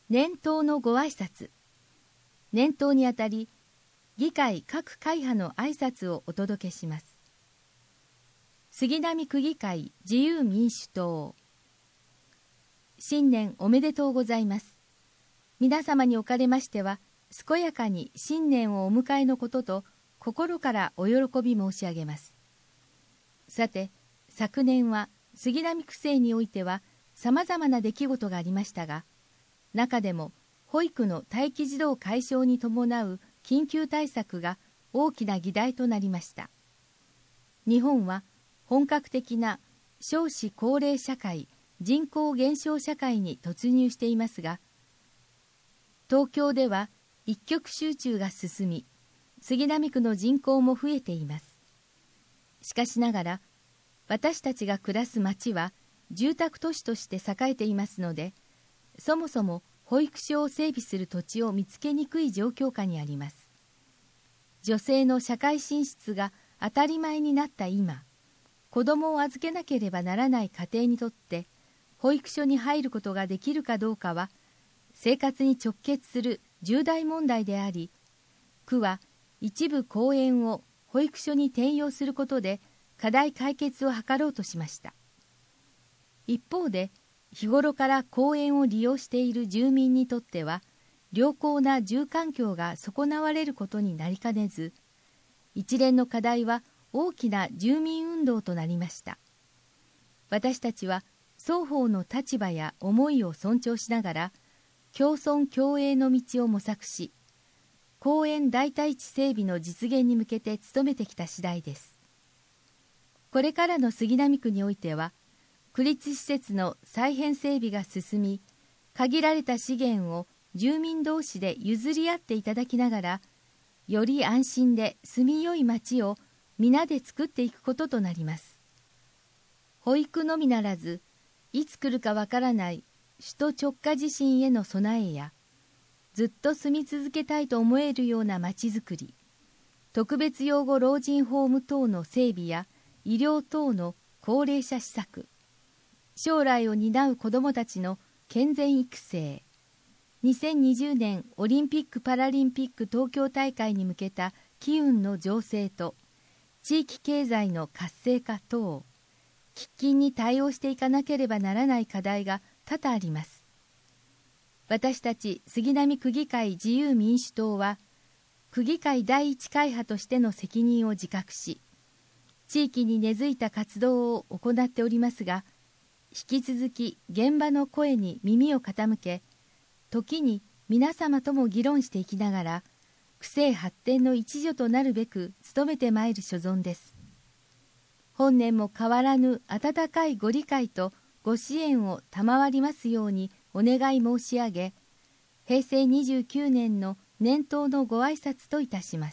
年頭のご挨拶。年頭にあたり、議会各会派の挨拶をお届けします。杉並区議会自由民主党。新年おめでとうございます。皆様におかれましては、健やかに新年をお迎えのことと、心からお喜び申し上げます。さて、昨年は杉並区政においては、様々な出来事がありましたが、中でも保育の待機児童解消に伴う緊急対策が大きな議題となりました。日本は本格的な少子高齢社会、人口減少社会に突入していますが、東京では一極集中が進み、杉並区の人口も増えています。しかしながら、私たちが暮らす町は住宅都市として栄えていますので、そもそも保育所を整備する土地を見つけにくい状況下にあります。女性の社会進出が当たり前になった今、子供を預けなければならない家庭にとって、保育所に入ることができるかどうかは、生活に直結する重大問題であり、区は一部公園を保育所に転用することで課題解決を図ろうとしました。一方で、日頃から公園を利用している住民にとっては、良好な住環境が損なわれることになりかねず、一連の課題は大きな住民運動となりました。私たちは双方の立場や思いを尊重しながら、共存共栄の道を模索し、公園代替地整備の実現に向けて努めてきた次第です。これからの杉並区においては、区立施設の再編整備が進み、限られた資源を住民同士で譲り合っていただきながら、より安心で住みよい町を皆で作っていくこととなります。保育のみならず、いつ来るかわからない首都直下地震への備えや、ずっと住み続けたいと思えるような町づくり、特別養護老人ホーム等の整備や医療等の高齢者施策、将来を担う子どもたちの健全育成、2020年オリンピック・パラリンピック東京大会に向けた機運の醸成と、地域経済の活性化等、喫緊に対応していかなければならない課題が多々あります。私たち杉並区議会自由民主党は、区議会第一会派としての責任を自覚し、地域に根付いた活動を行っておりますが、引き続き現場の声に耳を傾け、時に皆様とも議論していきながら、区政発展の一助となるべく努めてまいる所存です。本年も変わらぬ温かいご理解とご支援を賜りますようにお願い申し上げ、平成29年の年頭のご挨拶といたします。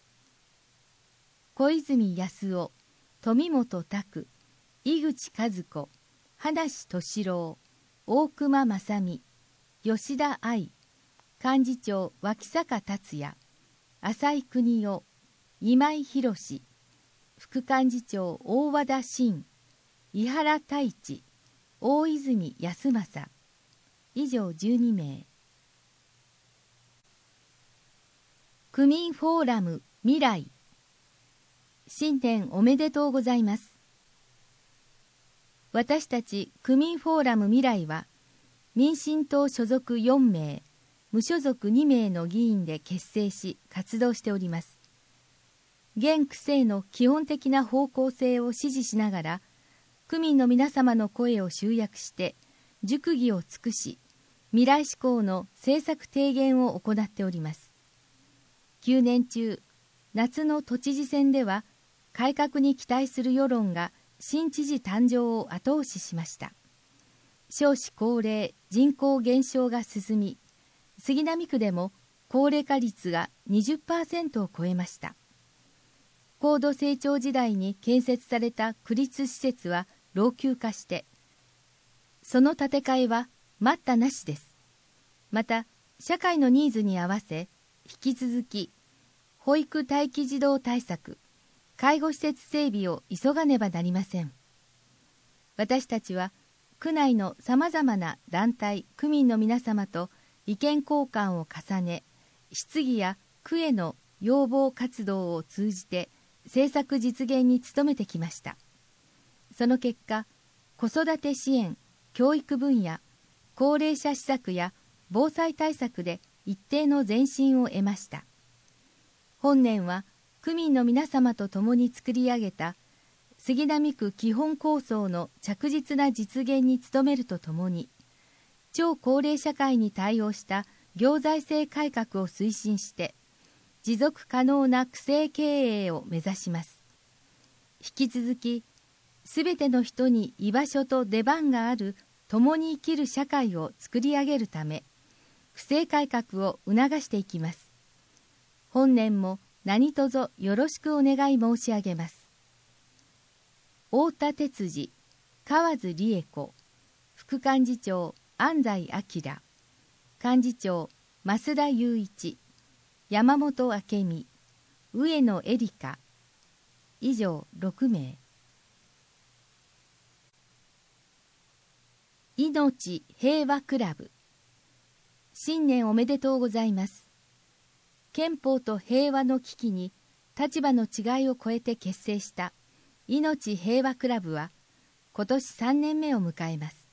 小泉康夫、富本拓、井口和子、話俊郎、大隈正美、吉田愛、幹事長脇坂達也、浅井邦夫、今井博史、副幹事長大和田真、井原太一、大泉康政、以上12名。区民フォーラム未来。新年おめでとうございます。私たち区民フォーラム未来は、民進党所属4名、無所属2名の議員で結成し活動しております。現区政の基本的な方向性を支持しながら、区民の皆様の声を集約して、熟議を尽くし、未来志向の政策提言を行っております。9年中、夏の都知事選では、改革に期待する世論が新知事誕生を後押ししました。少子高齢、人口減少が進み、杉並区でも高齢化率が 20% を超えました。高度成長時代に建設された区立施設は老朽化して、その建て替えは待ったなしです。また、社会のニーズに合わせ、引き続き、保育待機児童対策、介護施設整備を急がねばなりません。私たちは、 区内のさまざまな団体・区民の皆様と意見交換を重ね、質疑や区への要望活動を通じて政策実現に努めてきました。その結果、子育て支援、教育分野、高齢者施策や防災対策で一定の前進を得ました。本年は区民の皆様と共に作り上げた杉並区基本構想の着実な実現に努めるとともに、超高齢社会に対応した行財政改革を推進して、持続可能な区政経営を目指します。引き続き、すべての人に居場所と出番がある共に生きる社会を作り上げるため、区政改革を促していきます。本年も何卒よろしくお願い申し上げます。太田哲司、河津理恵子、副幹事長安西明、幹事長増田雄一、山本明美、上野エリカ、以上6名。命平和クラブ。新年おめでとうございます。憲法と平和の危機に立場の違いを超えて結成した命平和クラブは今年3年目を迎えます。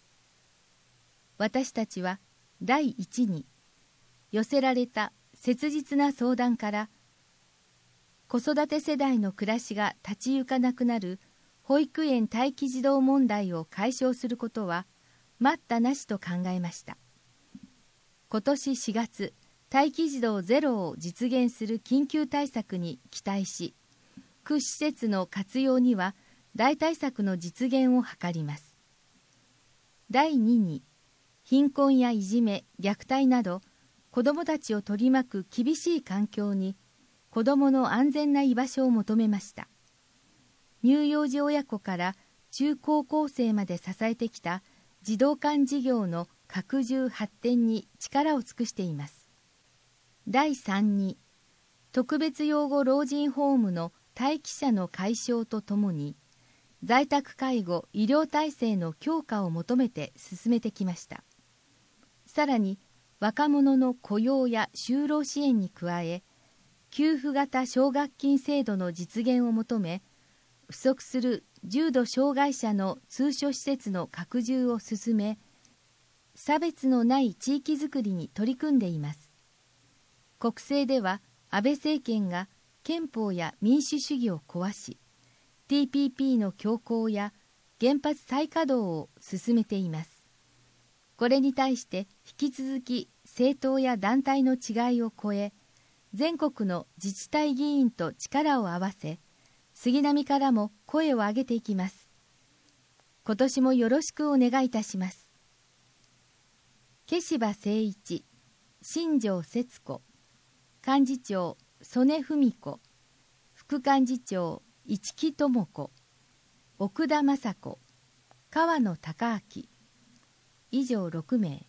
私たちは第一に寄せられた切実な相談から、子育て世代の暮らしが立ち行かなくなる保育園待機児童問題を解消することは待ったなしと考えました。今年4月、待機児童ゼロを実現する緊急対策に期待し、区施設の活用には代替策の実現を図ります。第2に、貧困やいじめ、虐待など、子どもたちを取り巻く厳しい環境に、子どもの安全な居場所を求めました。乳幼児親子から中高校生まで支えてきた児童館事業の拡充発展に力を尽くしています。第3に、特別養護老人ホームの待機者の解消とともに、在宅介護・医療体制の強化を求めて進めてきました。さらに、若者の雇用や就労支援に加え、給付型奨学金制度の実現を求め、不足する重度障害者の通所施設の拡充を進め、差別のない地域づくりに取り組んでいます。国政では安倍政権が憲法や民主主義を壊し、TPP の強行や原発再稼働を進めています。これに対して引き続き政党や団体の違いを超え、全国の自治体議員と力を合わせ、杉並からも声を上げていきます。今年もよろしくお願いいたします。毛柴誠一、新庄節子、幹事長曽根文子、副幹事長市木智子、奥田雅子、川野孝明、以上6名。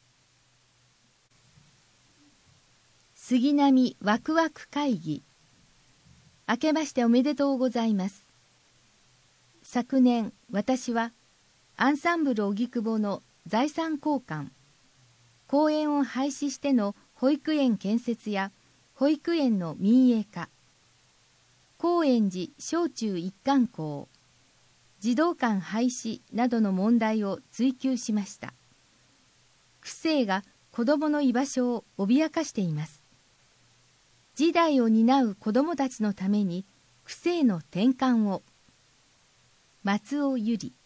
杉並ワクワク会議。明けましておめでとうございます。昨年、私はアンサンブル荻窪の財産交換、公園を廃止しての保育園建設や保育園の民営化、高円寺小中一貫校、児童館廃止などの問題を追及しました。区政が子どもの居場所を脅かしています。次代を担う子どもたちのために区政の転換を。松尾由里。